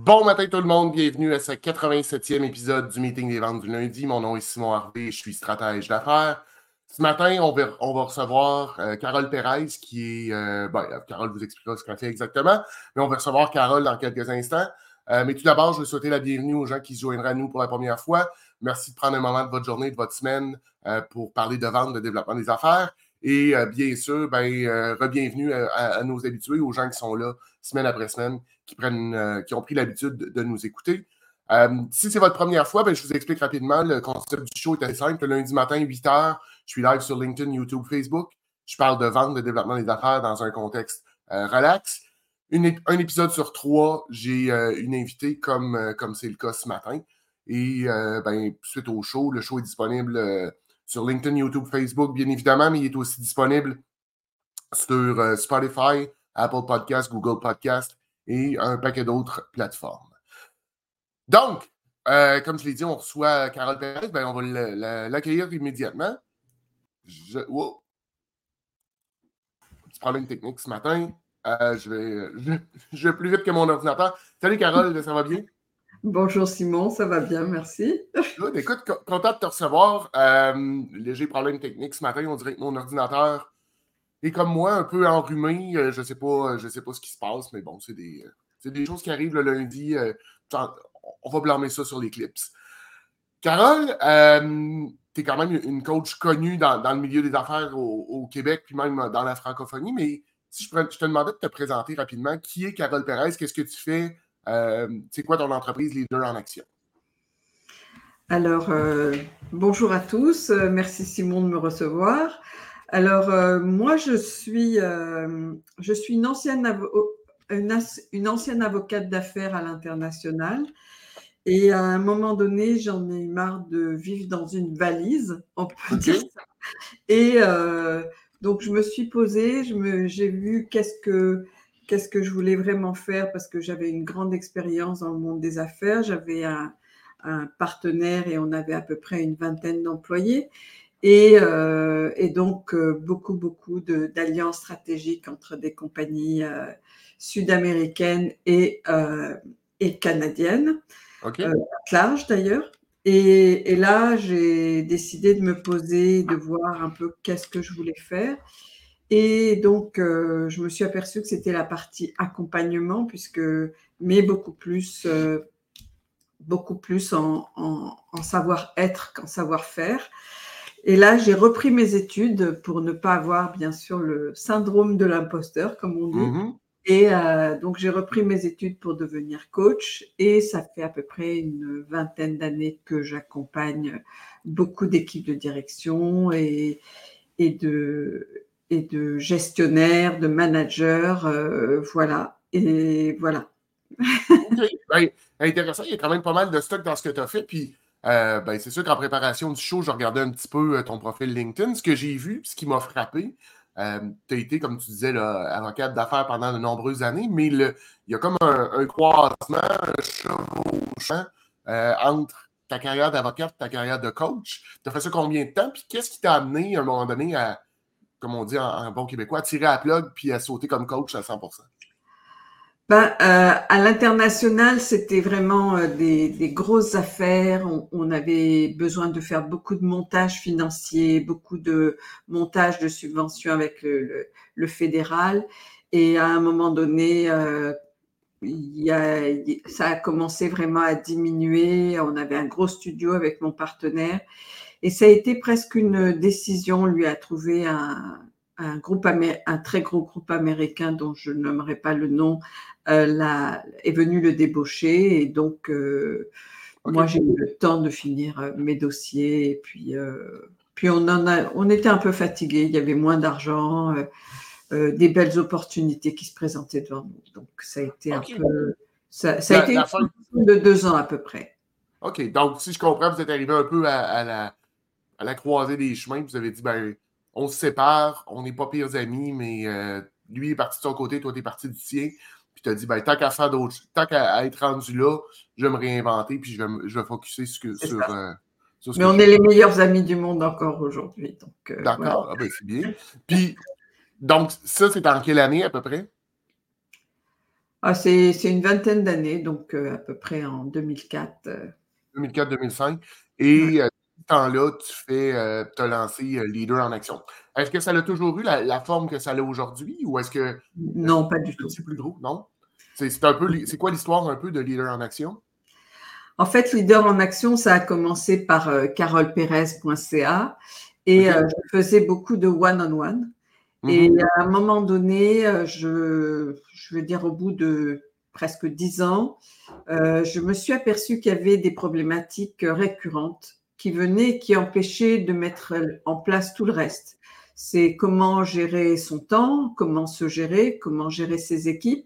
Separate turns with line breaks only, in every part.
Bon matin tout le monde, bienvenue à ce 87e épisode du Meeting des ventes du lundi. Mon nom est Simon Harvey, je suis stratège d'affaires. Ce matin, on va recevoir Carole Perez qui est... Carole vous expliquera ce qu'elle fait exactement, mais on va recevoir Carole dans quelques instants. Mais tout d'abord, je veux souhaiter la bienvenue aux gens qui se joindraient à nous pour la première fois. Merci de prendre un moment de votre journée, de votre semaine pour parler de vente, de développement des affaires. Et bien sûr, re-bienvenue à nos habitués, aux gens qui sont là semaine après semaine, qui ont pris l'habitude de nous écouter. Si c'est votre première fois, je vous explique rapidement. Le concept du show est assez simple. Le lundi matin, 8h, je suis live sur LinkedIn, YouTube, Facebook. Je parle de vente, de développement des affaires dans un contexte relax. Un épisode sur 3, j'ai une invitée comme c'est le cas ce matin. Et suite au show, le show est disponible sur LinkedIn, YouTube, Facebook, bien évidemment, mais il est aussi disponible sur Spotify, Apple Podcasts, Google Podcasts et un paquet d'autres plateformes. Donc, comme je l'ai dit, on reçoit Carole Perez. On va l'accueillir immédiatement. Wow. Petit problème technique ce matin. Je vais plus vite que mon ordinateur. Salut Carole, ça va bien?
Bonjour Simon, ça va bien, merci.
Good, écoute, content de te recevoir. Léger problème technique ce matin. On dirait que mon ordinateur est comme moi, un peu enrhumé. Je sais pas ce qui se passe, mais bon, c'est des choses qui arrivent le lundi. On va blâmer ça sur les clips. Carole, tu es quand même une coach connue dans le milieu des affaires au Québec, puis même dans la francophonie, mais si je te demandais de te présenter rapidement, qui est Carole Perez? Qu'est-ce que tu fais? C'est quoi ton entreprise Leader en Action?
Alors, bonjour à tous. Merci Simon de me recevoir. Alors, moi, je suis une ancienne avocate d'affaires à l'international. Et à un moment donné, j'en ai marre de vivre dans une valise, on peut dire ça. Et donc, je me suis posée, j'ai vu qu'est-ce que je voulais vraiment faire parce que j'avais une grande expérience dans le monde des affaires. J'avais un partenaire et on avait à peu près une vingtaine d'employés. Et donc, beaucoup d'alliances stratégiques entre des compagnies sud-américaines et canadiennes, large d'ailleurs. Et là, j'ai décidé de me poser, de voir un peu qu'est-ce que je voulais faire. Et donc, je me suis aperçue que c'était la partie accompagnement, mais beaucoup plus en savoir-être qu'en savoir-faire. Et là, j'ai repris mes études pour ne pas avoir, bien sûr, le syndrome de l'imposteur, comme on dit. Mm-hmm. Et donc, j'ai repris mes études pour devenir coach. Et ça fait à peu près une vingtaine d'années que j'accompagne beaucoup d'équipes de direction et de gestionnaires, de managers. Voilà. Et voilà.
Okay. Intéressant. Il y a quand même pas mal de stock dans ce que tu as fait. Puis, c'est sûr qu'en préparation du show, je regardais un petit peu ton profil LinkedIn. Ce que j'ai vu, ce qui m'a frappé, tu as été, comme tu disais, là, avocate d'affaires pendant de nombreuses années, mais il y a comme un croisement, un chevauchement entre ta carrière d'avocate et ta carrière de coach. Tu as fait ça combien de temps? Puis, qu'est-ce qui t'a amené, à un moment donné, à, comme on dit en bon québécois, à tirer à la plug puis à sauter comme coach à 100%?
À l'international, c'était vraiment des grosses affaires. On avait besoin de faire beaucoup de montage financier, beaucoup de montage de subventions avec le fédéral. Et à un moment donné, ça a commencé vraiment à diminuer. On avait un gros studio avec mon partenaire. Et ça a été presque une décision. On lui a trouvé un très gros groupe américain dont je nommerai pas le nom, est venu le débaucher. Et donc, moi, j'ai eu le temps de finir mes dossiers. Et puis on était un peu fatigués. Il y avait moins d'argent, des belles opportunités qui se présentaient devant nous. Donc, ça a été un peu... Ça a été une fin de 2 ans à peu près.
OK. Donc, si je comprends, vous êtes arrivé un peu à la croisée des chemins. Vous avez dit, on se sépare, on n'est pas pires amis, mais lui est parti de son côté, toi, tu es parti du tien. Puis tu as dit, tant qu'à faire d'autres, tant qu'à être rendu là, je vais me réinventer, puis je vais focusser sur ce
mais on est les meilleurs amis du monde encore aujourd'hui.
D'accord, voilà. C'est bien. Puis, donc, ça, c'est en quelle année à peu près?
Ah, c'est une vingtaine d'années, donc à peu près en 2004.
2004-2005.
Ouais.
Et depuis ce temps-là, tu as lancé Leader en action. Est-ce que ça a toujours eu la forme que ça a aujourd'hui ou est-ce que
Non, pas du
c'est un
tout.
petit plus gros? Non? C'est quoi l'histoire un peu de Leader en action?
En fait, Leader en action, ça a commencé par carolperez.ca et
OK.
je faisais beaucoup de one-on-one. Et
Mhm.
à un moment donné, je veux dire au bout de presque 10 ans, je me suis aperçue qu'il y avait des problématiques récurrentes qui venaient et qui empêchaient de mettre en place tout le reste. C'est comment gérer son temps, comment se gérer, comment gérer ses équipes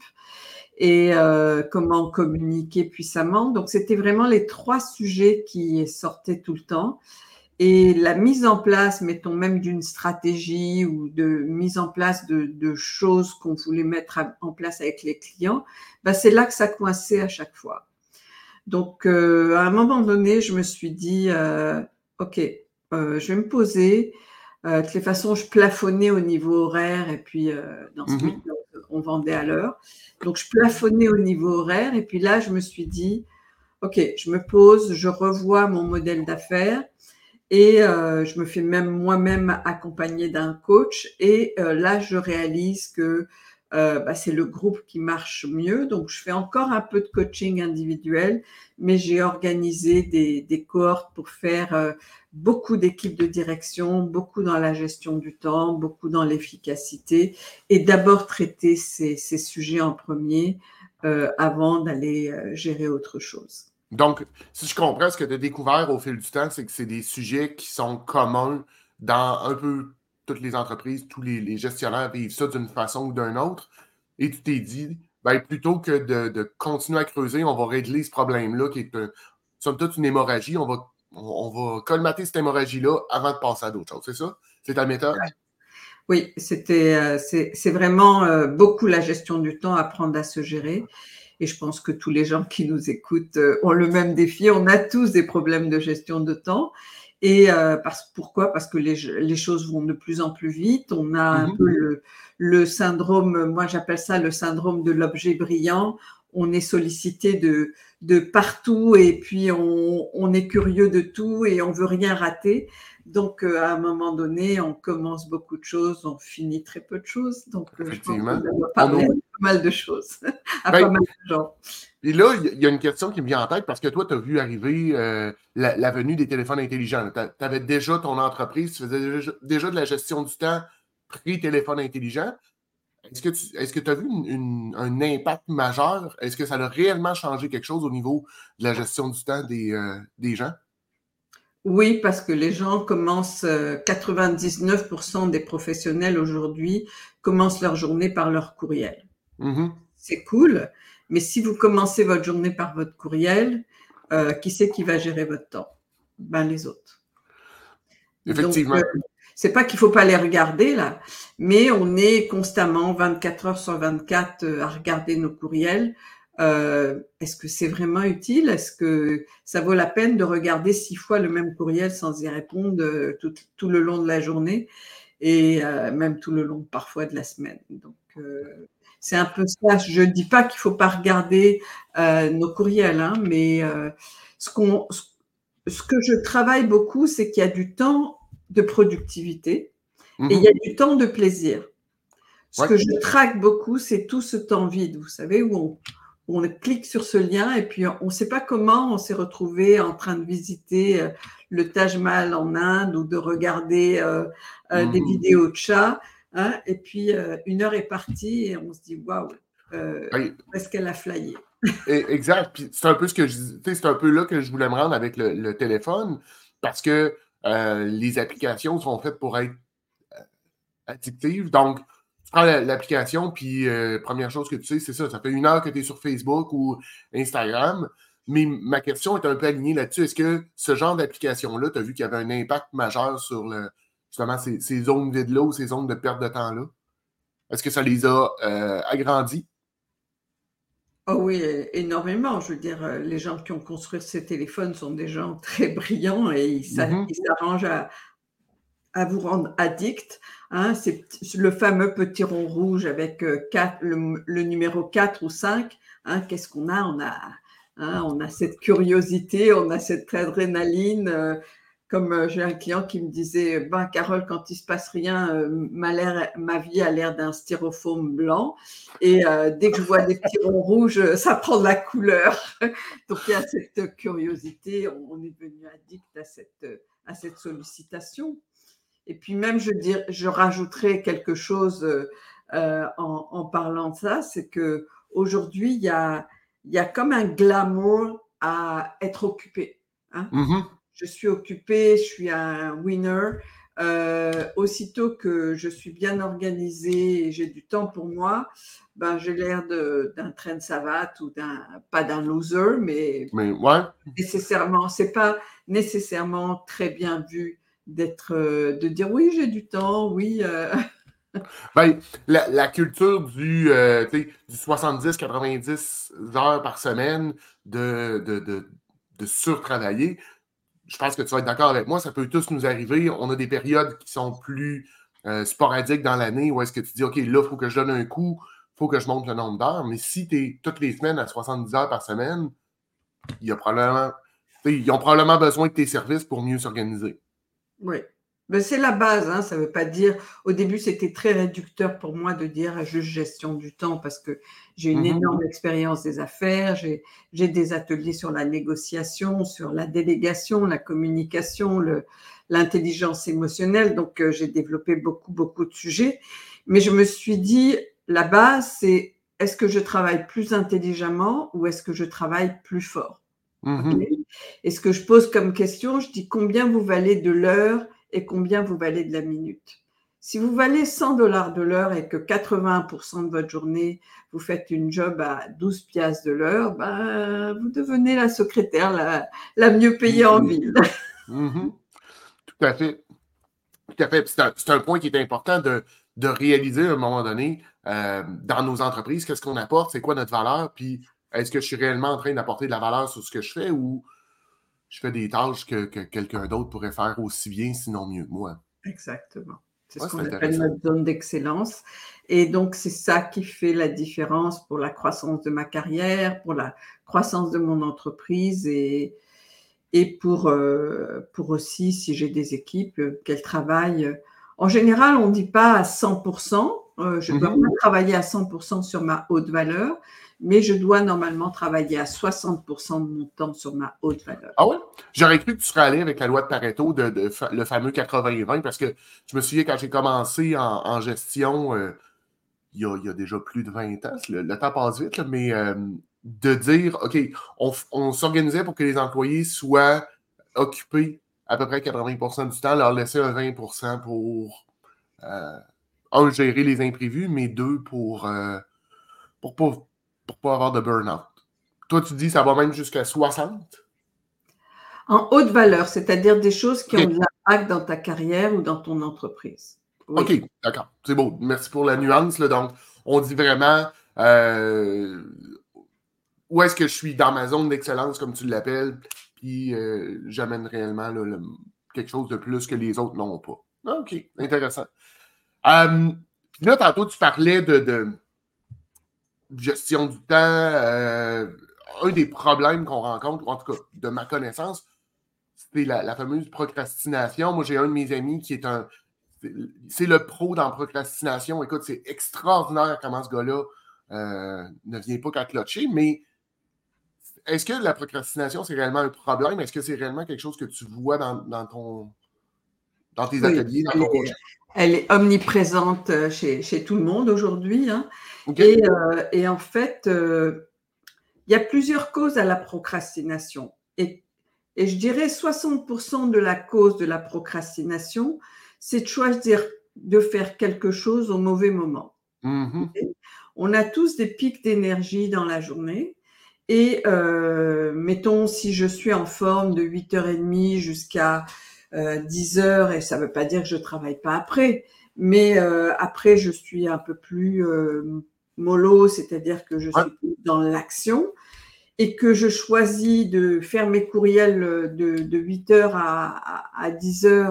et comment communiquer puissamment. Donc, c'était vraiment les 3 sujets qui sortaient tout le temps. Et la mise en place, mettons même d'une stratégie ou de mise en place de choses qu'on voulait mettre en place avec les clients, bah, c'est là que ça coinçait à chaque fois. Donc, à un moment donné, je me suis dit, OK, je vais me poser. De toutes les façons, je plafonnais au niveau horaire et puis dans ce
Mhm.
milieu, on vendait à l'heure. Donc, je plafonnais au niveau horaire et puis là, je me suis dit, OK, je me pose, je revois mon modèle d'affaires et je me fais même moi-même accompagner d'un coach et là, je réalise que bah, c'est le groupe qui marche mieux. Donc, je fais encore un peu de coaching individuel, mais j'ai organisé des cohortes pour faire beaucoup d'équipes de direction, beaucoup dans la gestion du temps, beaucoup dans l'efficacité et d'abord traiter ces sujets en premier avant d'aller gérer autre chose.
Donc, si je comprends, ce que tu as découvert au fil du temps, c'est que c'est des sujets qui sont communs dans un peu toutes les entreprises, tous les gestionnaires vivent ça d'une façon ou d'une autre. Et tu t'es dit, ben, plutôt que de continuer à creuser, on va régler ce problème-là qui est, somme toute, une hémorragie. On va colmater cette hémorragie-là avant de passer à d'autres choses. C'est ça? C'est ta méthode?
Oui, c'est vraiment beaucoup la gestion du temps, apprendre à se gérer. Et je pense que tous les gens qui nous écoutent ont le même défi. On a tous des problèmes de gestion de temps. Et pourquoi? Parce que les choses vont de plus en plus vite. On a un
Mhm.
peu le syndrome, moi j'appelle ça le syndrome de l'objet brillant. On est sollicité de partout et puis on est curieux de tout et on veut rien rater. Donc, à un moment donné, on commence beaucoup de choses, on finit très peu de choses. Donc, je pense que
Effectivement.
ça doit
On
parler à
oublie.
pas mal de choses, à pas
Ben,
mal de gens.
et là, il y a une question qui me vient en tête parce que toi, tu as vu arriver la venue des téléphones intelligents. Tu avais déjà ton entreprise, tu faisais déjà de la gestion du temps pré-téléphone intelligent. Est-ce que tu as vu un impact majeur? Est-ce que ça a réellement changé quelque chose au niveau de la gestion du temps des gens?
Oui, parce que les gens commencent, 99% des professionnels aujourd'hui commencent leur journée par leur courriel.
Mhm.
C'est cool, mais si vous commencez votre journée par votre courriel, qui c'est qui va gérer votre temps? Ben, les autres. Donc,
Effectivement.
c'est pas qu'il faut pas les regarder là, mais on est constamment 24 heures sur 24 à regarder nos courriels. Est-ce que c'est vraiment utile? Est-ce que ça vaut la peine de regarder 6 fois le même courriel sans y répondre tout le long de la journée et même tout le long parfois de la semaine? Donc, c'est un peu ça. Je dis pas qu'il faut pas regarder nos courriels, hein, mais ce qu'on, ce que je travaille beaucoup, c'est qu'il y a du temps de productivité et il y
Mhm.
a du temps de plaisir. Ce
Ouais.
que je traque beaucoup, c'est tout ce temps vide, vous savez, où on clique sur ce lien et puis on ne sait pas comment on s'est retrouvé en train de visiter le Taj Mahal en Inde ou de regarder des
Mhm.
vidéos de chats, hein, et puis 1 heure est partie et on se dit waouh,
Hey,
où est-ce qu'elle a flyé?
exact. Puis c'est un peu ce que je dis, tu sais, c'est un peu là que je voulais me rendre avec le téléphone parce que les applications sont faites pour être addictive. Donc, tu prends l'application, puis première chose que tu sais, c'est ça. Ça fait 1 heure que tu es sur Facebook ou Instagram. Mais ma question est un peu alignée là-dessus. Est-ce que ce genre d'application-là, tu as vu qu'il y avait un impact majeur sur justement ces zones vides-là ou ces zones de perte de temps-là? Est-ce que ça les a agrandis?
Oh oui, énormément. Je veux dire, les gens qui ont construit ces téléphones sont des gens très brillants et
Mhm.
ils s'arrangent à vous rendre addict. Hein, c'est le fameux petit rond rouge avec le numéro 4 ou 5. Hein, qu'est-ce qu'on a? On a cette curiosité, on a cette adrénaline. Comme j'ai un client qui me disait, ben Carole, quand il se passe rien, ma vie a l'air d'un styrofoam blanc. Et dès que je vois des petits ronds rouges, ça prend de la couleur. Donc il y a cette curiosité, on est devenu addict à cette sollicitation. Et puis même, je rajouterais quelque chose en parlant de ça, c'est que aujourd'hui il y a comme un glamour à être occupé. Hein. Je suis occupée, je suis un winner. Aussitôt que je suis bien organisée et j'ai du temps pour moi, ben, j'ai l'air d'un train de savate ou pas d'un loser, mais
ouais.
Nécessairement, c'est pas nécessairement très bien vu de dire oui, j'ai du temps, oui.
Ben, la culture du 70-90 heures par semaine de surtravailler, je pense que tu vas être d'accord avec moi, ça peut tous nous arriver. On a des périodes qui sont plus sporadiques dans l'année où est-ce que tu dis, OK, là, il faut que je donne un coup, il faut que je monte le nombre d'heures. Mais si tu es toutes les semaines à 70 heures par semaine, ils ont probablement besoin de tes services pour mieux s'organiser.
Oui. Ben, c'est la base, hein. Ça ne veut pas dire. Au début, c'était très réducteur pour moi de dire juste gestion du temps parce que j'ai une énorme expérience des affaires. J'ai des ateliers sur la négociation, sur la délégation, la communication, l'intelligence émotionnelle. Donc, j'ai développé beaucoup de sujets. Mais je me suis dit, la base, c'est est-ce que je travaille plus intelligemment ou est-ce que je travaille plus fort? Okay. Et ce que je pose comme question, je dis combien vous valez de l'heure et combien vous valez de la minute. Si vous valez 100 $ de l'heure et que 80% de votre journée, vous faites une job à 12 piastres de l'heure, ben, vous devenez la secrétaire la mieux payée en ville.
Tout à fait. Tout à fait. C'est un point qui est important de réaliser à un moment donné dans nos entreprises. Qu'est-ce qu'on apporte? C'est quoi notre valeur? Puis est-ce que je suis réellement en train d'apporter de la valeur sur ce que je fais ou je fais des tâches que quelqu'un d'autre pourrait faire aussi bien, sinon mieux que moi?
Exactement. C'est
Ouais,
ce qu'on appelle notre zone d'excellence. Et donc, c'est ça qui fait la différence pour la croissance de ma carrière, pour la croissance de mon entreprise et pour aussi, si j'ai des équipes, qu'elles travaillent. En général, on ne dit pas à 100%. Je ne dois pas travailler à 100% sur ma haute valeur, mais je dois normalement travailler à 60% de mon temps sur ma haute valeur.
Ah ouais? J'aurais cru que tu serais allé avec la loi de Pareto, le fameux 80-20, parce que je me souviens quand j'ai commencé en gestion, il y a déjà plus de 20 ans, le temps passe vite, là, mais de dire, OK, on s'organisait pour que les employés soient occupés à peu près 80% du temps, leur laisser un 20% pour, un, gérer les imprévus, mais deux, pour pas avoir de burn-out. Toi, tu dis ça va même jusqu'à 60?
En haute valeur, c'est-à-dire des choses qui ont de l'impact dans ta carrière ou dans ton entreprise.
Oui. OK, d'accord. C'est beau. Merci pour la nuance. Là. Donc, on dit vraiment où est-ce que je suis dans ma zone d'excellence, comme tu l'appelles, puis j'amène réellement là, quelque chose de plus que les autres n'ont pas. OK, intéressant. Puis là, tantôt, tu parlais de gestion du temps. Un des problèmes qu'on rencontre, ou en tout cas de ma connaissance, c'est la fameuse procrastination. Moi, j'ai un de mes amis qui est c'est le pro dans la procrastination. Écoute, c'est extraordinaire comment ce gars-là ne vient pas qu'à clocher, mais est-ce que la procrastination, c'est réellement un problème? Est-ce que c'est réellement quelque chose que tu vois dans tes ateliers, dans ton coaching?
Elle est omniprésente chez tout le monde aujourd'hui. Hein.
Okay.
Et en fait, il y a plusieurs causes à la procrastination. Et je dirais 60% de la cause de la procrastination, c'est de choisir de faire quelque chose au mauvais moment. Okay? On a tous des pics d'énergie dans la journée. Et mettons, si je suis en forme de 8h30 jusqu'à 10h, et ça ne veut pas dire que je ne travaille pas après, mais après, je suis un peu plus mollo, c'est-à-dire que je suis plus dans l'action et que je choisis de faire mes courriels de 8h à 10h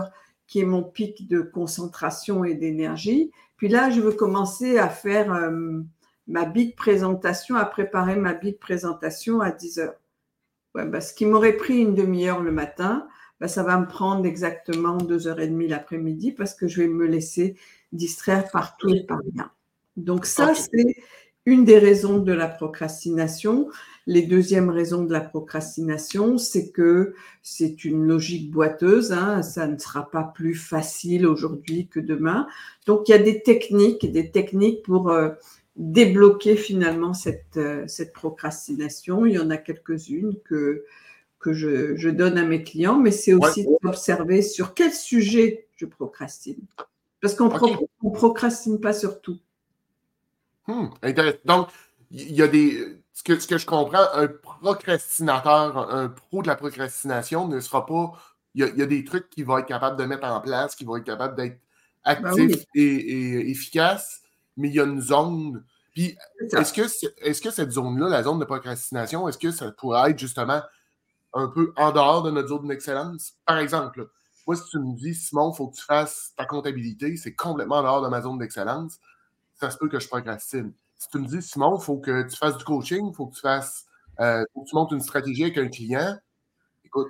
qui est mon pic de concentration et d'énergie. Puis là, je veux commencer à faire ma big présentation, à préparer ma big présentation à 10 heures. Ouais, bah, ce qui m'aurait pris une demi-heure le matin, bah, ça va me prendre exactement 2h30 l'après-midi parce que je vais me laisser distraire par tout et par rien. Donc ça, c'est une des raisons de la procrastination. Les deuxièmes raisons de la procrastination, c'est que c'est une logique boiteuse, hein, ça ne sera pas plus facile aujourd'hui que demain. Donc il y a des techniques pour débloquer finalement cette procrastination. Il y en a quelques-unes que je donne à mes clients, mais c'est aussi d'observer sur quel sujet je procrastine. Parce qu'on ne procrastine pas sur tout.
Intéressant. Donc, il y a ce que je comprends, un procrastinateur, un pro de la procrastination ne sera pas. Il y a des trucs qu'il va être capable de mettre en place, qui vont être capable d'être actifs et efficaces, mais il y a une zone. Puis, est-ce que cette zone-là, la zone de procrastination, est-ce que ça pourrait être justement un peu en dehors de notre zone d'excellence? Par exemple, là, moi, si tu me dis, Simon, il faut que tu fasses ta comptabilité, c'est complètement en dehors de ma zone d'excellence, ça se peut que je procrastine. Si tu me dis, Simon, il faut que tu fasses du coaching, il faut que tu fasses, faut que tu montes une stratégie avec un client, écoute,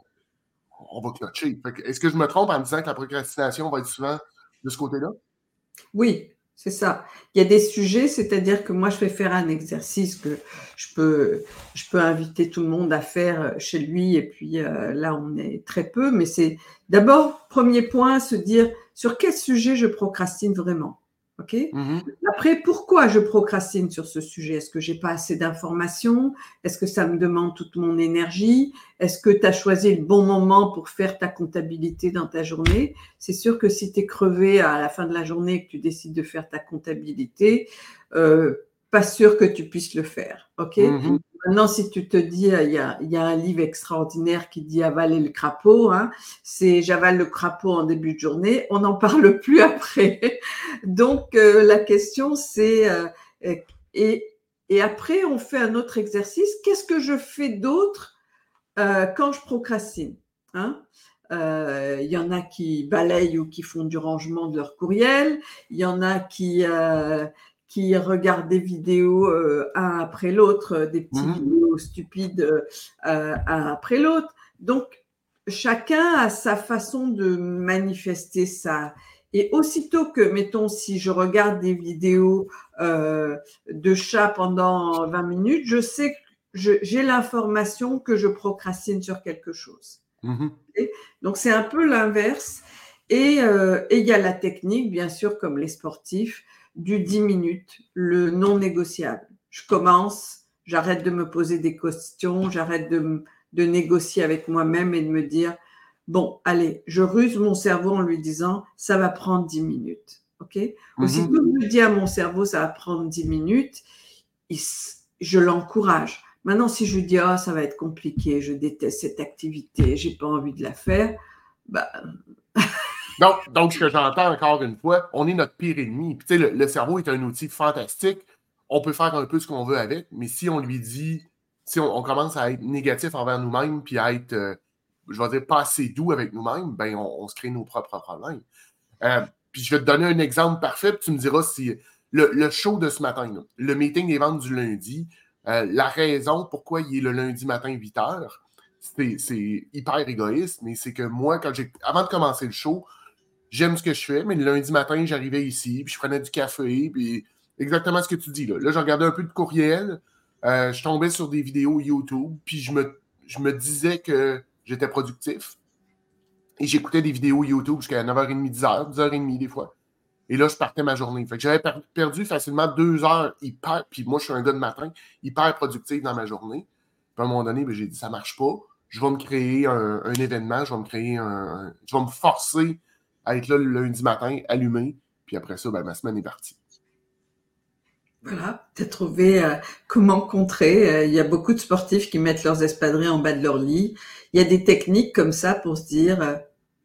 on va clutcher. Est-ce que je me trompe en me disant que la procrastination va être souvent de ce côté-là?
Oui, c'est ça. Il y a des sujets, c'est-à-dire que moi, je vais faire un exercice que je peux inviter tout le monde à faire chez lui, et puis là, on est très peu, mais c'est d'abord, premier point, se dire sur quel sujet je procrastine vraiment. OK? Après, pourquoi je procrastine sur ce sujet? Est-ce que j'ai pas assez d'informations? Est-ce que ça me demande toute mon énergie? Est-ce que tu as choisi le bon moment pour faire ta comptabilité dans ta journée? C'est sûr que si tu es crevé à la fin de la journée et que tu décides de faire ta comptabilité, pas sûr que tu puisses le faire. OK? Maintenant, si tu te dis, il y a un livre extraordinaire qui dit avaler le crapaud, hein, c'est j'avale le crapaud en début de journée, on n'en parle plus après. Donc, la question, c'est, et après, on fait un autre exercice. Qu'est-ce que je fais d'autre quand je procrastine, hein? Il y en a qui balayent ou qui font du rangement de leur courriel. Il y en a qui regardent des vidéos un après l'autre, des petites vidéos stupides un après l'autre. Donc, chacun a sa façon de manifester ça. Et aussitôt que, mettons, si je regarde des vidéos de chats pendant 20 minutes, je sais que j'ai l'information que je procrastine sur quelque chose. Okay? Donc, c'est un peu l'inverse. Et il y a la technique, bien sûr, comme les sportifs, du 10 minutes, le non négociable. Je commence, j'arrête de me poser des questions, j'arrête de négocier avec moi-même et de me dire, bon, allez, je ruse mon cerveau en lui disant, ça va prendre 10 minutes. OK? Aussitôt que je dis à mon cerveau, ça va prendre 10 minutes, je l'encourage. Maintenant, si je dis, oh, ça va être compliqué, je déteste cette activité, j'ai pas envie de la faire, bah.
Donc, ce que j'entends encore une fois, on est notre pire ennemi. Puis, tu sais, le cerveau est un outil fantastique. On peut faire un peu ce qu'on veut avec, mais si on lui dit, si on commence à être négatif envers nous-mêmes, puis à être, je vais dire, pas assez doux avec nous-mêmes, ben, on se crée nos propres problèmes. Puis, je vais te donner un exemple parfait, puis tu me diras si le show de ce matin, là, le meeting des ventes du lundi, la raison pourquoi il est le lundi matin 8h, c'est hyper égoïste, mais c'est que moi, avant de commencer le show, j'aime ce que je fais, mais le lundi matin, j'arrivais ici, puis je prenais du café, puis exactement ce que tu dis là. Là, je regardais un peu de courriel, je tombais sur des vidéos YouTube, puis je me disais que j'étais productif. Et j'écoutais des vidéos YouTube jusqu'à 9h30, 10h, 10h30 des fois. Et là, je partais ma journée. Fait que j'avais perdu facilement 2 heures hyper, puis moi, je suis un gars de matin, hyper productif dans ma journée. Puis à un moment donné, ben, j'ai dit, ça marche pas. Je vais me créer un événement, je vais me forcer à être là le lundi matin, allumé. Puis après ça, ben, ma semaine est partie.
Voilà, tu as trouvé comment contrer. Il y a beaucoup de sportifs qui mettent leurs espadrilles en bas de leur lit. Il y a des techniques comme ça pour se dire,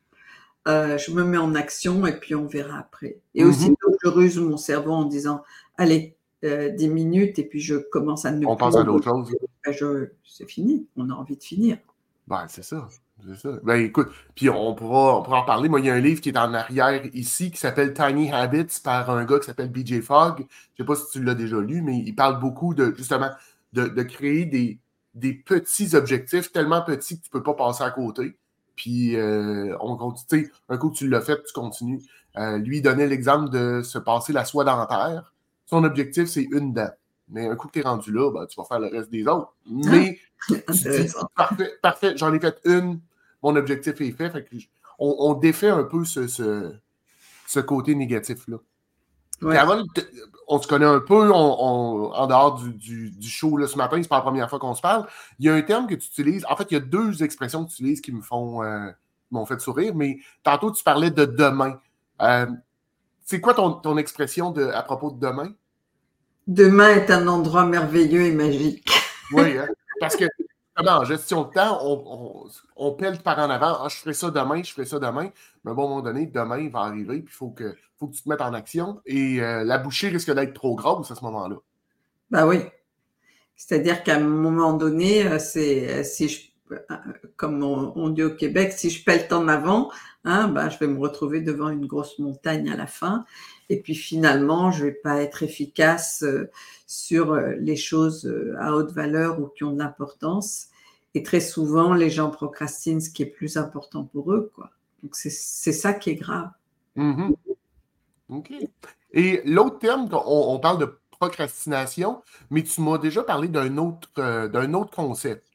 je me mets en action et puis on verra après. Et aussitôt, je ruse mon cerveau en disant, allez, 10 minutes et puis je commence à ne
On
plus.
passe à d'autres choses.
C'est fini, on a envie de finir.
Ben, c'est ça. C'est ça. Ben, écoute, puis on pourra en parler. Moi, il y a un livre qui est en arrière ici qui s'appelle Tiny Habits par un gars qui s'appelle BJ Fogg. Je sais pas si tu l'as déjà lu, mais il parle beaucoup de, justement, de créer des petits objectifs tellement petits que tu peux pas passer à côté. Puis, on continue. Tu sais, un coup que tu l'as fait, tu continues. Lui, il donnait l'exemple de se passer la soie dentaire. Son objectif, c'est une dent. Mais un coup que tu es rendu là, ben, tu vas faire le reste des autres.
Ah,
Mais tu dis,
intéressant.
parfait, parfait, j'en ai fait une, mon objectif est fait. Fait que on défait un peu ce côté négatif-là.
Ouais.
Carole, on se connaît un peu en dehors du show là, ce matin, c'est pas la première fois qu'on se parle. Il y a un terme que tu utilises, en fait, il y a deux expressions que tu utilises qui m'ont fait sourire, mais tantôt tu parlais de demain. Euh, c'est quoi ton expression à propos de demain?
Demain est un endroit merveilleux et magique.
Oui, hein? Parce que en gestion de temps, on pèle par en avant. Ah, je ferai ça demain, je ferai ça demain. Mais bon, à un moment donné, demain il va arriver, puis il faut que tu te mettes en action. Et la bouchée risque d'être trop grosse à ce moment-là.
Bah oui. C'est-à-dire qu'à un moment donné, si comme on dit au Québec, si je pèle en avant, hein, bah, je vais me retrouver devant une grosse montagne à la fin. Et puis finalement, je vais pas être efficace sur les choses à haute valeur ou qui ont de l'importance. Et très souvent, les gens procrastinent ce qui est plus important pour eux, quoi. Donc c'est ça qui est grave.
Mhm. OK. Et l'autre terme, on parle de procrastination, mais tu m'as déjà parlé d'un autre concept.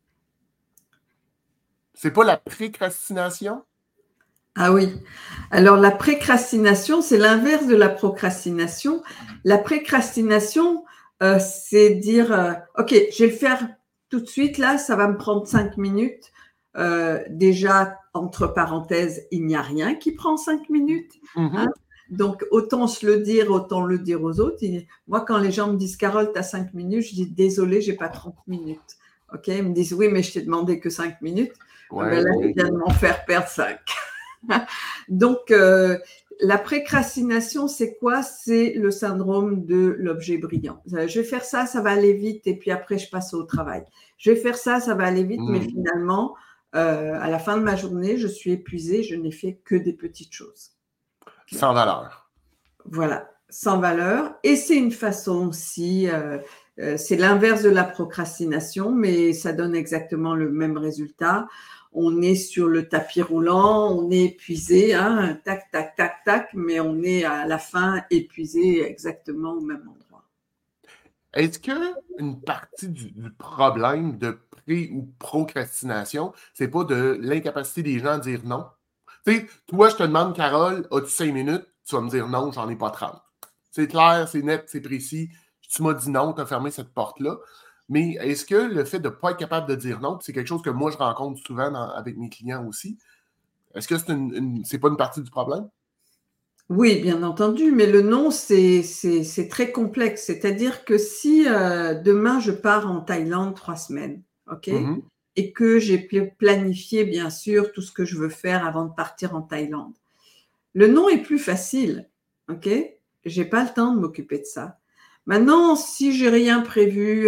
C'est pas la précrastination?
Ah oui. Alors la précrastination, c'est l'inverse de la procrastination. La précrastination, c'est dire, OK, je vais le faire tout de suite, là, ça va me prendre 5 minutes. Déjà, entre parenthèses, il n'y a rien qui prend 5 minutes. Hein.
Mhm.
Donc, autant se le dire, autant le dire aux autres. Moi, quand les gens me disent, Carole, tu as 5 minutes, je dis, désolé, j'ai pas 30 minutes. OK, ils me disent, oui, mais je t'ai demandé que 5 minutes. Ah ben
Ouais,
là, ils
ouais.
viennent de m'en faire perdre 5. Donc, la précrastination, c'est quoi? C'est le syndrome de l'objet brillant. Je vais faire ça, ça va aller vite, et puis après, je passe au travail. Je vais faire ça, ça va aller vite, mais
Mhm.
finalement, à la fin de ma journée, je suis épuisée, je n'ai fait que des petites choses.
Sans valeur.
Voilà, sans valeur. Et c'est une façon aussi, c'est l'inverse de la procrastination, mais ça donne exactement le même résultat. On est sur le tapis roulant, on est épuisé, hein, tac, tac, tac, tac, mais on est à la fin épuisé exactement au même endroit.
Est-ce que une partie du problème de pré- ou procrastination, c'est pas de l'incapacité des gens à dire non? Tu sais, toi, je te demande, Carole, as-tu 5 minutes? Tu vas me dire non, j'en ai pas 30. C'est clair, c'est net, c'est précis. Tu m'as dit non, tu as fermé cette porte-là. Mais est-ce que le fait de ne pas être capable de dire non, puis c'est quelque chose que moi je rencontre souvent avec mes clients aussi, est-ce que c'est pas une partie du problème?
Oui, bien entendu, mais le non, c'est très complexe. C'est-à-dire que si demain je pars en Thaïlande 3 semaines, ok,
Mhm.
et que j'ai planifié bien sûr tout ce que je veux faire avant de partir en Thaïlande, le non est plus facile, ok. J'ai pas le temps de m'occuper de ça. Maintenant, si j'ai rien prévu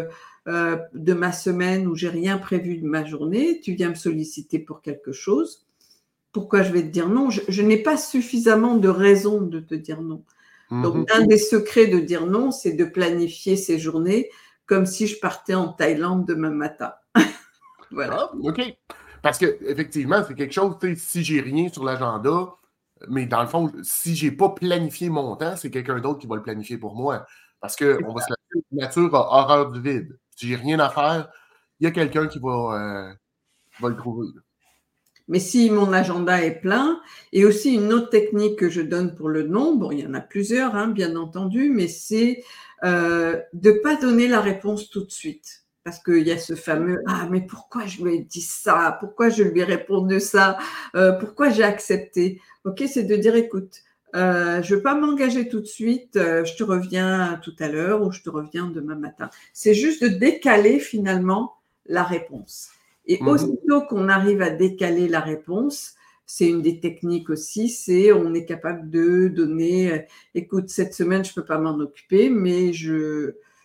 de ma semaine ou j'ai rien prévu de ma journée, tu viens me solliciter pour quelque chose. Pourquoi je vais te dire non? Je n'ai pas suffisamment de raisons de te dire non. Donc,
Mhm.
un des secrets de dire non, c'est de planifier ses journées comme si je partais en Thaïlande demain matin. Voilà.
Ah, OK. Parce que effectivement, c'est quelque chose, tu sais, si j'ai rien sur l'agenda, mais dans le fond, si j'ai pas planifié mon temps, c'est quelqu'un d'autre qui va le planifier pour moi. Parce qu'on va se la dire, la nature a horreur du vide. Si j'ai rien à faire, il y a quelqu'un qui va le trouver.
Mais si mon agenda est plein, et aussi une autre technique que je donne pour le non, bon, il y en a plusieurs, hein, bien entendu, mais c'est de ne pas donner la réponse tout de suite. Parce qu'il y a ce fameux ah, mais pourquoi je lui ai dit ça? Pourquoi je lui ai répondu ça? Pourquoi j'ai accepté? Ok, c'est de dire écoute, je ne veux pas m'engager tout de suite, je te reviens tout à l'heure ou je te reviens demain matin. C'est juste de décaler finalement la réponse. Et
Mhm.
aussitôt qu'on arrive à décaler la réponse, c'est une des techniques aussi, c'est on est capable de donner, écoute, cette semaine, je ne peux pas m'en occuper, mais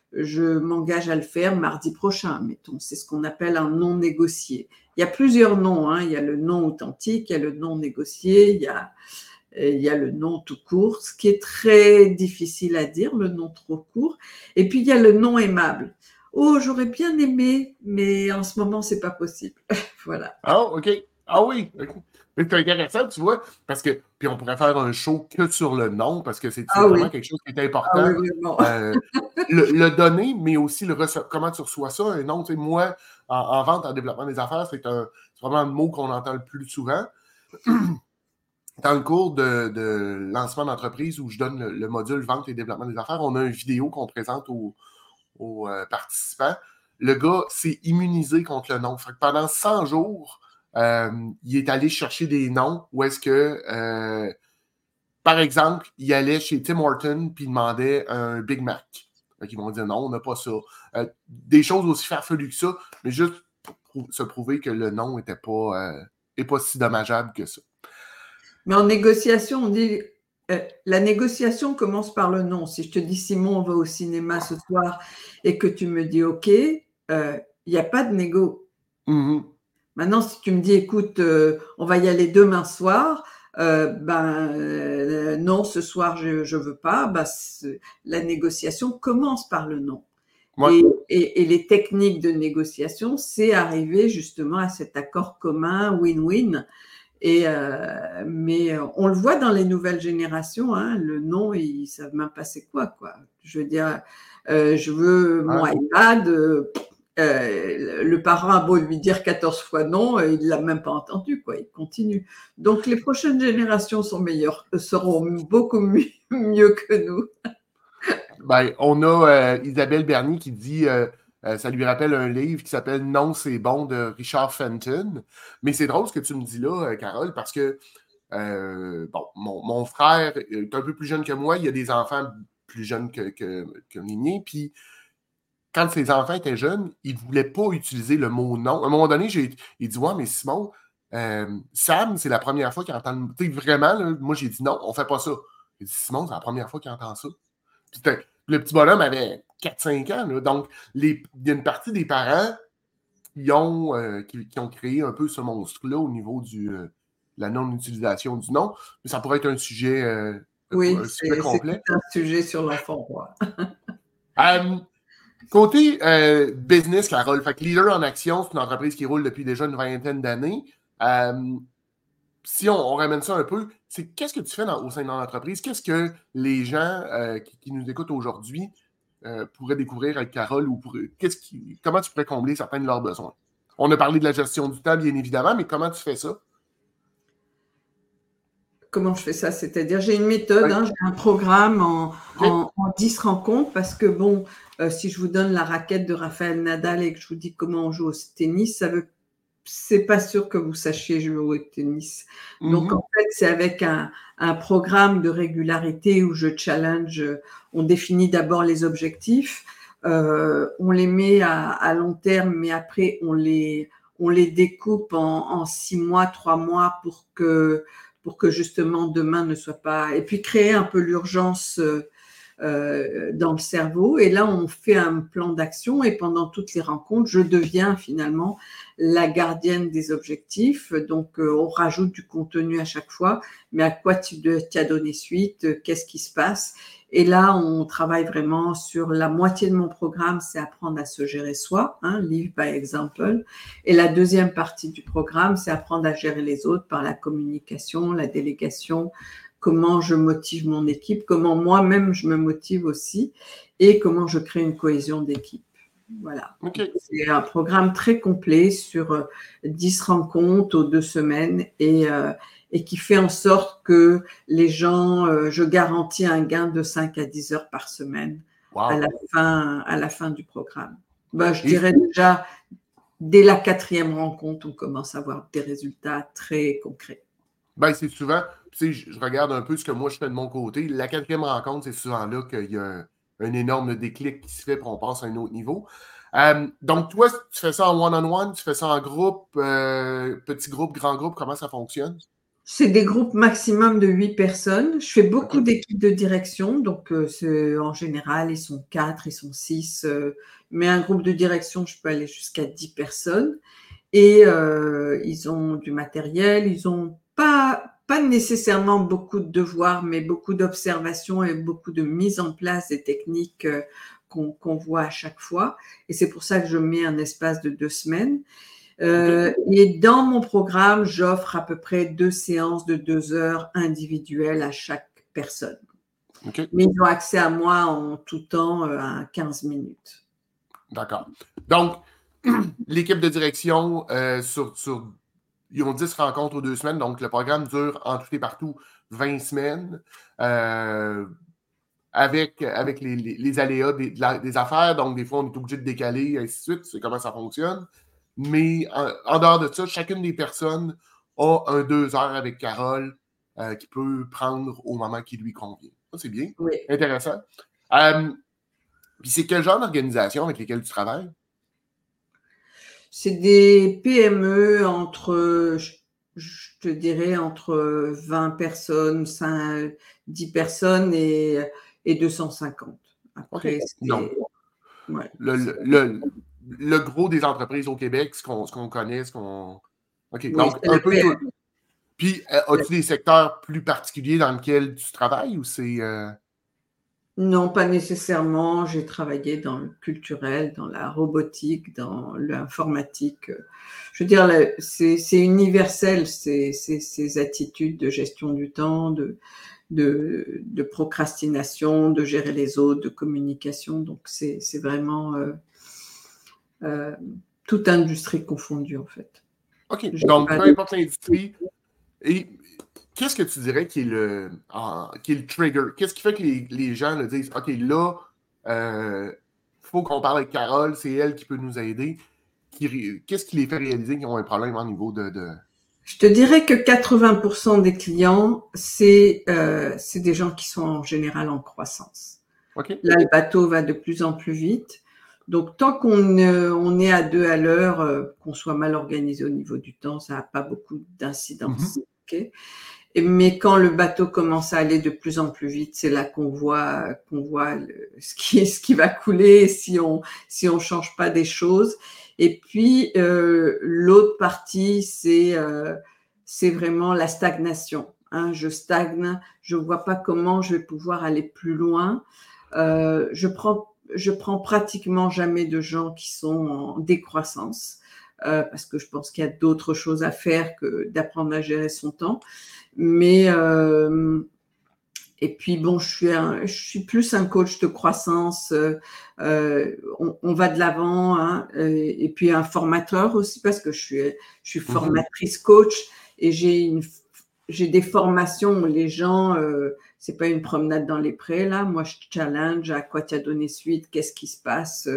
je m'engage à le faire mardi prochain, mettons. C'est ce qu'on appelle un non négocié. Il y a plusieurs noms, hein. Il y a le non authentique, il y a le non négocié, il y a le non tout court, ce qui est très difficile à dire, le non trop court. Et puis, il y a le non aimable. Oh, j'aurais bien aimé, mais en ce moment, c'est pas possible. Voilà.
Ah, OK. Ah oui, OK. Mais c'est intéressant, tu vois, parce que, puis on pourrait faire un show que sur le nom, parce que c'est
Ah
vraiment
oui,
quelque chose qui est
ah oui,
important.
vraiment.
Le donner, mais aussi comment tu reçois ça, un nom. Tu sais, moi, en vente, en développement des affaires, c'est vraiment le mot qu'on entend le plus souvent. Dans le cours de lancement d'entreprise où je donne le module vente et développement des affaires, on a une vidéo qu'on présente aux participants. Le gars s'est immunisé contre le nom. Fait que pendant 100 jours, il est allé chercher des noms où est-ce que, par exemple, il allait chez Tim Hortons puis il demandait un Big Mac. Fait qu'ils vont dire non, on n'a pas ça. Des choses aussi farfelues que ça, mais juste pour se prouver que le nom n'est pas si dommageable que ça.
Mais en négociation, on dit la négociation commence par le non. Si je te dis Simon, on va au cinéma ce soir et que tu me dis OK, il n'y a pas de négo.
Mm-hmm.
Maintenant, si tu me dis écoute, on va y aller demain soir, non, ce soir je ne veux pas, la négociation commence par le non.
Ouais.
Et les techniques de négociation, c'est arriver justement à cet accord commun, win-win. Mais on le voit dans les nouvelles générations, hein, le non, ils ne savent même pas c'est quoi. Je veux dire, je veux mon iPad, le parent a beau lui dire 14 fois non, il ne l'a même pas entendu, quoi, il continue. Donc les prochaines générations seront beaucoup mieux que nous.
Ben, on a Isabelle Bernier qui dit ça lui rappelle un livre qui s'appelle Non, c'est bon de Richard Fenton. Mais c'est drôle ce que tu me dis là, Carole, parce que bon, mon frère est un peu plus jeune que moi, il a des enfants plus jeunes que les miens, puis quand ses enfants étaient jeunes, ils ne voulaient pas utiliser le mot non. À un moment donné, il dit ouais, mais Simon, Sam, c'est la première fois qu'il entend. Tu sais, vraiment, là, moi j'ai dit non, on fait pas ça. Il dit Simon, c'est la première fois qu'il entend ça. Puis le petit bonhomme avait 4-5 ans. Là, donc, il y a une partie des parents qui ont créé un peu ce monstre-là au niveau de la non-utilisation du nom. Mais ça pourrait être un sujet,
Oui,
sujet complet.
c'est un sujet sur l'enfant roi.
Côté business, Carole, fait que Leader en Action, c'est une entreprise qui roule depuis déjà une vingtaine d'années. Si on ramène ça un peu, c'est qu'est-ce que tu fais au sein de l'entreprise? Qu'est-ce que les gens qui nous écoutent aujourd'hui pourraient découvrir avec Carole ou comment tu pourrais combler certains de leurs besoins? On a parlé de la gestion du temps, bien évidemment, mais comment tu fais ça?
Comment je fais ça? C'est-à-dire, j'ai une méthode, hein, j'ai un programme en 10 rencontres parce que, bon, si je vous donne la raquette de Rafael Nadal et que je vous dis comment on joue au tennis, c'est pas sûr que vous sachiez jouer au tennis. Donc, en fait, c'est avec un programme de régularité où je challenge, on définit d'abord les objectifs, on les met à long terme, mais après, on les découpe en 6 mois, 3 mois pour que justement demain ne soit pas... Et puis créer un peu l'urgence dans le cerveau. Et là, on fait un plan d'action et pendant toutes les rencontres, je deviens finalement la gardienne des objectifs. Donc, on rajoute du contenu à chaque fois. Mais à quoi tu as donné suite? Qu'est-ce qui se passe? Et là, on travaille vraiment sur la moitié de mon programme, c'est apprendre à se gérer soi, hein, live by example. Et la deuxième partie du programme, c'est apprendre à gérer les autres par la communication, la délégation, comment je motive mon équipe, comment moi-même je me motive aussi et comment je crée une cohésion d'équipe. Voilà.
Okay.
C'est un programme très complet sur 10 rencontres aux 2 semaines et qui fait en sorte que les gens, je garantis un gain de 5 à 10 heures par semaine à la fin du programme. Je dirais déjà, dès la 4e rencontre, on commence à avoir des résultats très concrets.
Ben, c'est souvent, tu sais, je regarde un peu ce que moi je fais de mon côté. La 4e rencontre, c'est souvent là qu'il y a un énorme déclic qui se fait pour on passe à un autre niveau. Donc, toi, tu fais ça en one-on-one, tu fais ça en groupe, petit groupe, grand groupe, comment ça fonctionne?
C'est des groupes maximum de 8 personnes. Je fais beaucoup
OK.
d'équipes de direction, donc en général, ils sont 4, ils sont 6, mais un groupe de direction, je peux aller jusqu'à 10 personnes et ils ont du matériel, ils ont pas nécessairement beaucoup de devoirs, mais beaucoup d'observations et beaucoup de mise en place des techniques qu'on voit à chaque fois. Et c'est pour ça que je mets un espace de 2 semaines.
OK.
Et dans mon programme, j'offre à peu près 2 séances de 2 heures individuelles à chaque personne.
OK.
Mais ils ont accès à moi en tout temps à 15 minutes.
D'accord. Donc, l'équipe de direction, ils ont 10 rencontres aux 2 semaines, donc le programme dure en tout et partout 20 semaines. Avec les aléas des affaires, donc des fois on est obligé de décaler, et ainsi de suite, c'est comment ça fonctionne. Mais en dehors de ça, chacune des personnes a un 2 heures avec Carole qui peut prendre au moment qui lui convient. Ça, c'est bien.
Oui.
Intéressant. Puis c'est quel genre d'organisation avec lesquelles tu travailles?
C'est des PME entre, je te dirais, entre 20 personnes, 10 personnes et 250. Après,
OK. Donc,
ouais,
le gros des entreprises au Québec, ce qu'on connaît, OK.
oui,
Donc,
c'est
un
la
peu tout. Puis, as-tu des secteurs plus particuliers dans lesquels tu travailles ou c'est.
Non, pas nécessairement. J'ai travaillé dans le culturel, dans la robotique, dans l'informatique. Je veux dire, c'est universel, ces attitudes de gestion du temps, de procrastination, de gérer les autres, de communication. Donc, c'est vraiment toute industrie confondue, en fait.
OK.
J'ai
Donc,
pas
peu
de-
importe l'industrie. Et qu'est-ce que tu dirais qui est le trigger? Qu'est-ce qui fait que les gens le disent, OK, là, faut qu'on parle avec Carole, c'est elle qui peut nous aider. Qu'est-ce qui les fait réaliser qu'ils ont un problème au niveau de.
Je te dirais que 80% des clients, c'est des gens qui sont en général en croissance.
OK?
Là, le bateau va de plus en plus vite. Donc, tant on est à 2 à l'heure, qu'on soit mal organisé au niveau du temps, ça n'a pas beaucoup d'incidence.
Mhm.
Okay, mais quand le bateau commence à aller de plus en plus vite, c'est là qu'on voit ce qui va couler si on change pas des choses. Et puis l'autre partie, c'est vraiment la stagnation. Hein. Je stagne, je vois pas comment je vais pouvoir aller plus loin. Je prends pratiquement jamais de gens qui sont en décroissance parce que je pense qu'il y a d'autres choses à faire que d'apprendre à gérer son temps. Mais et puis bon, je suis plus un coach de croissance. On va de l'avant, hein, et puis un formateur aussi parce que je suis formatrice coach et j'ai des formations où les gens, c'est pas une promenade dans les prés là. Moi, je challenge à quoi tu as donné suite, qu'est-ce qui se passe.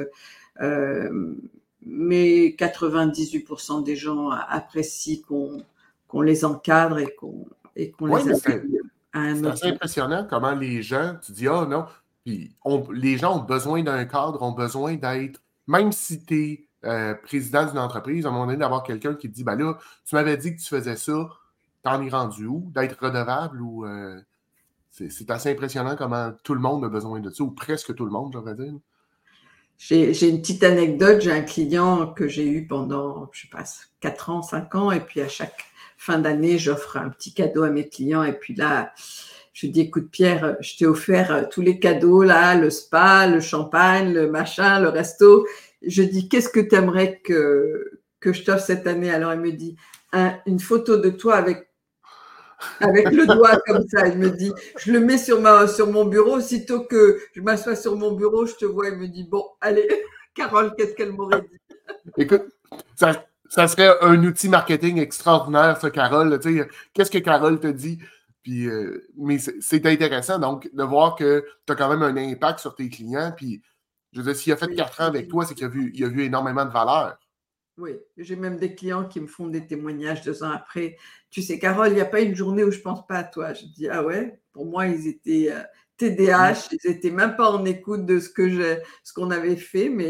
Mais 98% des gens apprécient qu'on les encadre et qu'on
Oui,
les
mais
appuie à un
c'est
autre
assez
niveau.
impressionnant comment les gens, tu dis, ah non, puis les gens ont besoin d'un cadre, ont besoin d'être, même si tu es président d'une entreprise, à un moment donné, d'avoir quelqu'un qui te dit, ben là, tu m'avais dit que tu faisais ça, t'en es rendu où? D'être redevable ou. C'est assez impressionnant comment tout le monde a besoin de ça, ou presque tout le monde, j'aurais dire.
J'ai une petite anecdote. J'ai un client que j'ai eu pendant, je sais pas, 4 ans, 5 ans. Et puis, à chaque fin d'année, j'offre un petit cadeau à mes clients. Et puis là, je dis, écoute, Pierre, je t'ai offert tous les cadeaux, là, le spa, le champagne, le machin, le resto. Je dis, qu'est-ce que tu aimerais que je t'offre cette année? Alors, il me dit, une photo de toi avec le doigt comme ça. Il me dit, je le mets sur mon bureau. Aussitôt que je m'assois sur mon bureau, je te vois. Il me dit, bon, allez, Carole, qu'est-ce qu'elle m'aurait dit?
Écoute, ça serait un outil marketing extraordinaire, ça, Carole. Tu sais, qu'est-ce que Carole te dit? Puis, mais c'est intéressant, donc, de voir que tu as quand même un impact sur tes clients. Puis, je veux dire, s'il a fait
Oui,
4 ans avec toi, c'est qu'il a vu énormément de valeur.
oui, j'ai même des clients qui me font des témoignages 2 ans après. Tu sais, Carole, il n'y a pas une journée où je ne pense pas à toi. Je dis, ah ouais, pour moi, ils étaient
Mm.
TDAH, ils n'étaient même pas en écoute de ce qu'on avait fait,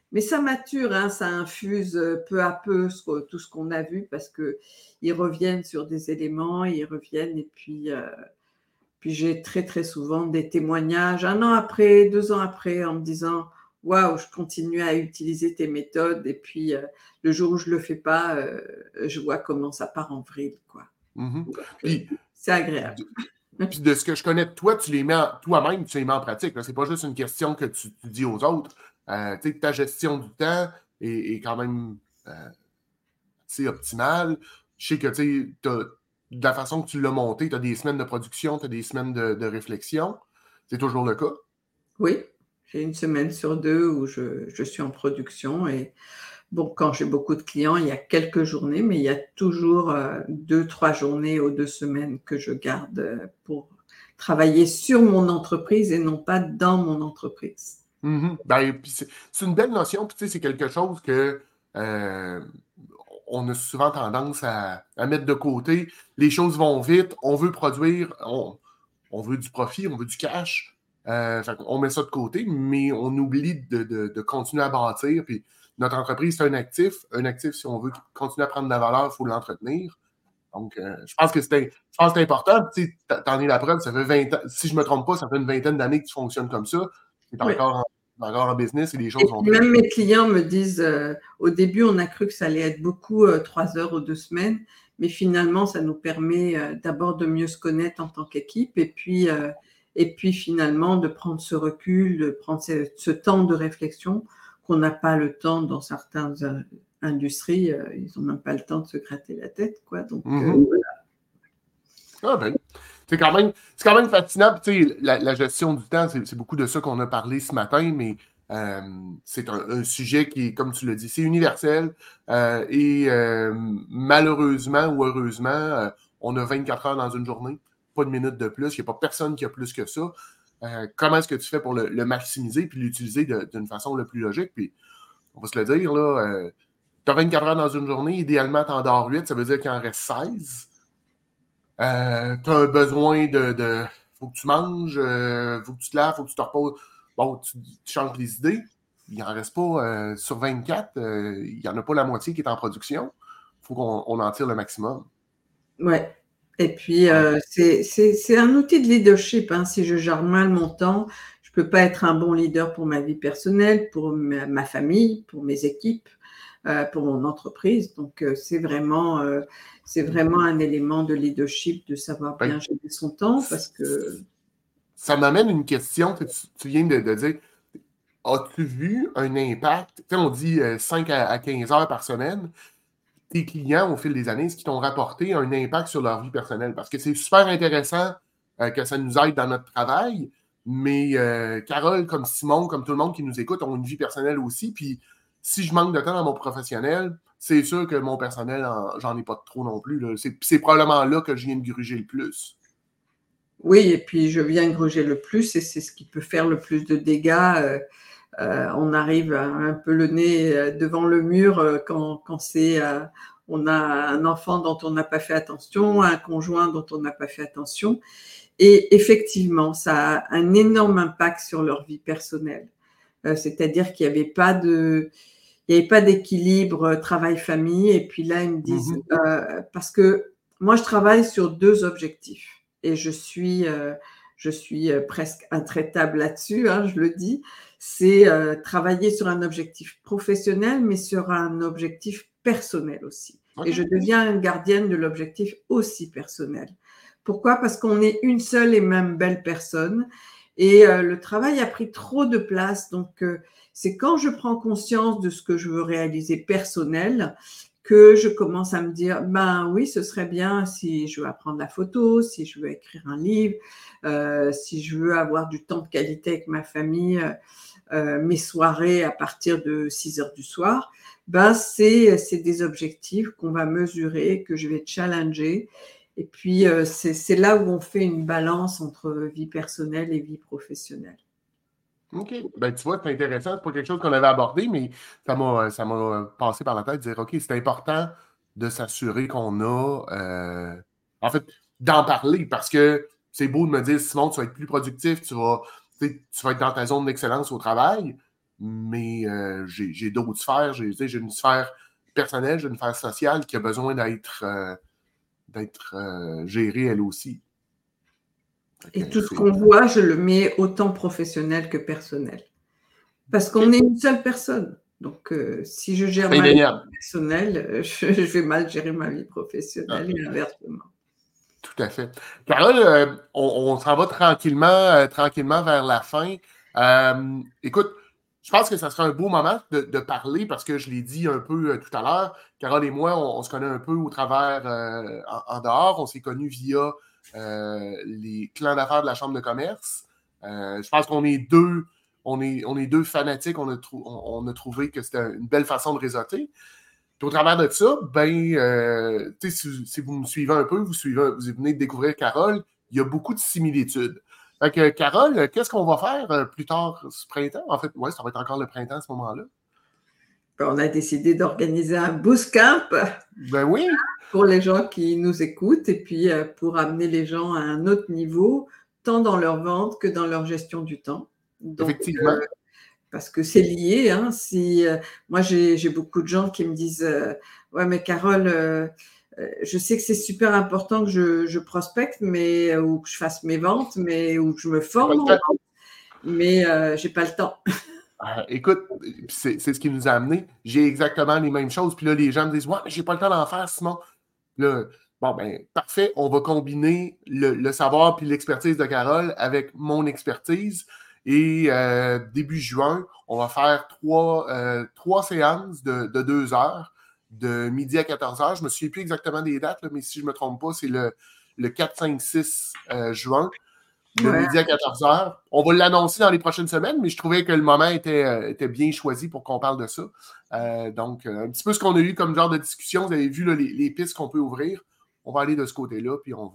Mais ça mature, hein, ça infuse peu à peu tout ce qu'on a vu parce qu'ils reviennent sur des éléments, ils reviennent et puis j'ai très très souvent des témoignages 1 an après, 2 ans après en me disant waouh, je continue à utiliser tes méthodes et puis le jour où je le fais pas, je vois comment ça part en vrille, quoi.
Mhm.
Donc,
Puis,
c'est agréable.
puis de ce que je connais de toi, tu les mets toi-même, tu les mets en pratique. C'est pas juste une question que tu dis aux autres. Ta gestion du temps est quand même optimale. Je sais que de la façon que tu l'as monté, tu as des semaines de production, tu as des semaines de réflexion. C'est toujours le cas?
Oui, j'ai 1 semaine sur 2 où je suis en production et bon, quand j'ai beaucoup de clients, il y a quelques journées, mais il y a toujours 2-3 journées aux 2 semaines que je garde pour travailler sur mon entreprise et non pas dans mon entreprise.
Ben, puis c'est une belle notion, puis c'est quelque chose que euh, on a souvent tendance à mettre de côté. Les choses vont vite, on veut produire, on veut du profit, on veut du cash. On met ça de côté, mais on oublie de continuer à bâtir. Puis notre entreprise, c'est un actif. Un actif, si on veut continuer à prendre de la valeur, il faut l'entretenir. Donc, je pense que c'est important. Tu en es la preuve, ça fait 20 ans. Si je ne me trompe pas, ça fait une vingtaine d'années que tu fonctionnes comme ça. Tu es
Oui.
encore en business et les
Et
choses vont
puis
très
même
bien.
mes clients me disent, au début, on a cru que ça allait être beaucoup, 3 heures ou 2 semaines, mais finalement, ça nous permet d'abord de mieux se connaître en tant qu'équipe et puis finalement de prendre ce recul, de prendre ce temps de réflexion qu'on n'a pas le temps dans certaines industries, ils n'ont même pas le temps de se gratter la tête, quoi. Donc, voilà.
Ah ben, c'est quand même fascinant. Puis, la gestion du temps, c'est beaucoup de ça qu'on a parlé ce matin, mais euh, c'est un sujet qui est, comme tu l'as dit, c'est universel. Et malheureusement ou heureusement, on a 24 heures dans une journée, pas de minute de plus. Il n'y a pas personne qui a plus que ça. Comment est-ce que tu fais pour le maximiser puis l'utiliser d'une façon la plus logique? Puis, on va se le dire, là, tu as 24 heures dans une journée, idéalement, tu en dors 8, ça veut dire qu'il en reste 16. Tu as un besoin de. Faut que tu manges, faut que tu te laves, faut que tu te reposes. Bon, tu changes les idées. Il n'en reste pas sur 24, il n'y en a pas la moitié qui est en production. Il faut qu'on en tire le maximum.
Ouais. Et puis, c'est un outil de leadership, hein. Si je gère mal mon temps, je peux pas être un bon leader pour ma vie personnelle, pour ma famille, pour mes équipes, pour mon entreprise. Donc, c'est vraiment un élément de leadership de savoir
Ben,
bien gérer son temps parce que
ça m'amène une question que tu viens de dire. As-tu vu un impact? Tu sais, on dit 5 à 15 heures par semaine. Tes clients, au fil des années, est-ce qu'ils t'ont rapporté un impact sur leur vie personnelle? Parce que c'est super intéressant que ça nous aide dans notre travail, mais Carole, comme Simon, comme tout le monde qui nous écoute, ont une vie personnelle aussi. Puis si je manque de temps dans mon professionnel, c'est sûr que mon personnel, j'en ai pas trop non plus. Là. C'est probablement là que je viens de gruger le plus.
oui, et puis je viens gruger le plus et c'est ce qui peut faire le plus de dégâts. On arrive un peu le nez devant le mur quand on a un enfant dont on n'a pas fait attention, un conjoint dont on n'a pas fait attention. Et effectivement, ça a un énorme impact sur leur vie personnelle. C'est-à-dire qu'il n'y avait pas d'équilibre travail-famille. Et puis là, ils me disent,
Mhm.
parce que moi, je travaille sur 2 objectifs et je suis presque intraitable là-dessus, hein, je le dis. C'est travailler sur un objectif professionnel, mais sur un objectif personnel aussi. Et je
OK.
deviens une gardienne de l'objectif aussi personnel. Pourquoi? Parce qu'on est une seule et même belle personne et le travail a pris trop de place. Donc, c'est quand je prends conscience de ce que je veux réaliser personnel que je commence à me dire, ben oui, ce serait bien si je veux apprendre la photo, si je veux écrire un livre, si je veux avoir du temps de qualité avec ma famille, mes soirées à partir de 6 heures du soir, ben c'est des objectifs qu'on va mesurer, que je vais challenger. Et puis, c'est là où on fait une balance entre vie personnelle et vie professionnelle.
OK. Ben, tu vois, c'est intéressant. C'est pas quelque chose qu'on avait abordé, mais ça m'a passé par la tête de dire, OK, c'est important de s'assurer qu'on a, en fait, d'en parler parce que c'est beau de me dire, Simon, tu vas être plus productif, tu vas être dans ta zone d'excellence au travail, mais j'ai d'autres sphères. J'ai une sphère personnelle, j'ai une sphère sociale qui a besoin d'être gérée elle aussi.
Et tout ce qu'on voit, je le mets autant professionnel que personnel. Parce qu'on est une seule personne. Donc, si je gère ma vie personnelle, je vais mal gérer ma vie professionnelle et inversement.
Tout à fait. Carole, on s'en va tranquillement vers la fin. Écoute, je pense que ça sera un beau moment de parler parce que je l'ai dit un peu tout à l'heure. Carole et moi, on se connaît un peu au travers en dehors. On s'est connus via les clans d'affaires de la Chambre de commerce. Je pense qu'on est deux fanatiques. On a trouvé que c'était une belle façon de réseauter. Puis au travers de ça, si vous me suivez un peu, vous venez de découvrir Carole, il y a beaucoup de similitudes. Fait que, Carole, qu'est-ce qu'on va faire plus tard ce printemps? En fait, ouais, ça va être encore le printemps à ce moment-là.
On a décidé d'organiser un bootcamp.
Ben oui.
Pour les gens qui nous écoutent et puis pour amener les gens à un autre niveau, tant dans leur vente que dans leur gestion du temps. Donc,
effectivement.
Parce que c'est lié. Hein, moi, j'ai beaucoup de gens qui me disent ouais, mais Carole, je sais que c'est super important que je prospecte, ou que je fasse mes ventes, ou que je me forme, mais j'ai pas le temps.
Écoute, c'est ce qui nous a amené. J'ai exactement les mêmes choses. Puis là, les gens me disent ouais, mais j'ai pas le temps d'en faire, Simon. Là, bon, ben, parfait. On va combiner le savoir puis l'expertise de Carole avec mon expertise. Et début juin, on va faire trois séances de 2 heures, de midi à 14 heures. Je ne me souviens plus exactement des dates, là, mais si je ne me trompe pas, c'est le 4, 5, 6 juin, de midi à 14 heures. On va l'annoncer dans les prochaines semaines, mais je trouvais que le moment était bien choisi pour qu'on parle de ça. Donc, un petit peu ce qu'on a eu comme genre de discussion. Vous avez vu là, les pistes qu'on peut ouvrir. On va aller de ce côté-là, puis on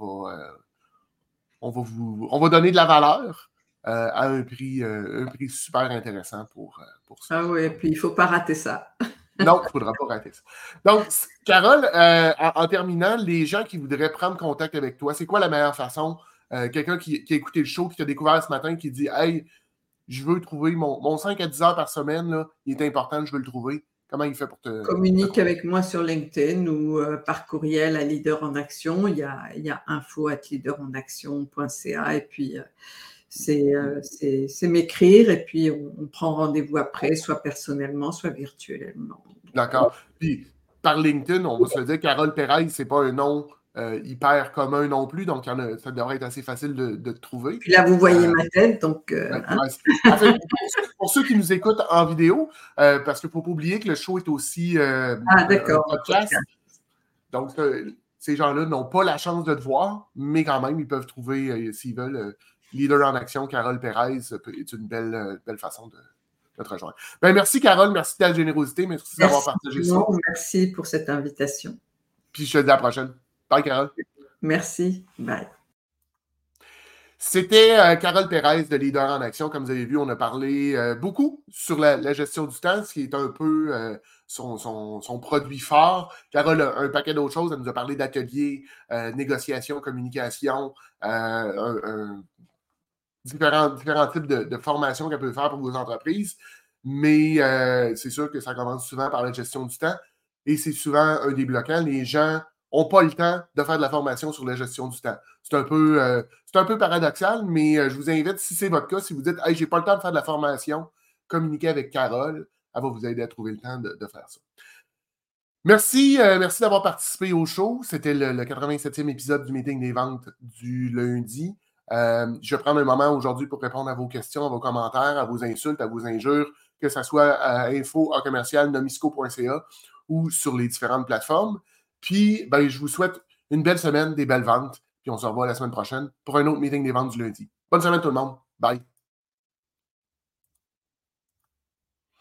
va donner de la valeur. À un prix super intéressant pour ça.
Ah oui, puis il ne faut pas rater ça.
Non, il ne faudra pas rater ça. Donc, Carole, en terminant, les gens qui voudraient prendre contact avec toi, c'est quoi la meilleure façon? Quelqu'un qui a écouté le show, qui t'a découvert ce matin, qui dit « Hey, je veux trouver mon 5 à 10 heures par semaine, là, il est important, je veux le trouver. » Comment il fait pour te...
Communique avec moi sur LinkedIn ou par courriel à Leader en Action. Il y a info@leaderenaction.ca et puis... c'est m'écrire et puis on prend rendez-vous après, soit personnellement, soit virtuellement.
D'accord. Puis, par LinkedIn, on va se le dire, Carole Perez, c'est pas un nom hyper commun non plus, donc ça devrait être assez facile de te trouver.
Puis là, vous voyez ma tête, donc...
En fait, pour ceux qui nous écoutent en vidéo, parce qu'il ne faut pas oublier que le show est aussi un podcast. Donc, ces gens-là n'ont pas la chance de te voir, mais quand même, ils peuvent trouver, s'ils veulent, Leader en Action, Carole Perez, est une belle façon de te rejoindre. Ben, merci, Carole. Merci de ta générosité. Merci d'avoir partagé ça.
Merci pour cette invitation.
Puis, je te dis à la prochaine. Bye, Carole.
Merci. Bye.
C'était Carole Perez de Leader en Action. Comme vous avez vu, on a parlé beaucoup sur la gestion du temps, ce qui est un peu son produit fort. Carole a un paquet d'autres choses. Elle nous a parlé d'ateliers, négociation, communication, différents types de formations qu'elle peut faire pour vos entreprises. Mais c'est sûr que ça commence souvent par la gestion du temps et c'est souvent un des bloquants. Les gens n'ont pas le temps de faire de la formation sur la gestion du temps. C'est un peu paradoxal, mais je vous invite, si c'est votre cas, si vous dites « Hey, j'ai pas le temps de faire de la formation », communiquez avec Carole. Elle va vous aider à trouver le temps de faire ça. Merci d'avoir participé au show. C'était le 87e épisode du meeting des ventes du lundi. Je vais prendre un moment aujourd'hui pour répondre à vos questions, à vos commentaires, à vos insultes, à vos injures, que ce soit à info@nomisco.ca ou sur les différentes plateformes. Puis, ben, je vous souhaite une belle semaine, des belles ventes. Puis on se revoit la semaine prochaine pour un autre meeting des ventes du lundi. Bonne semaine tout le monde. Bye.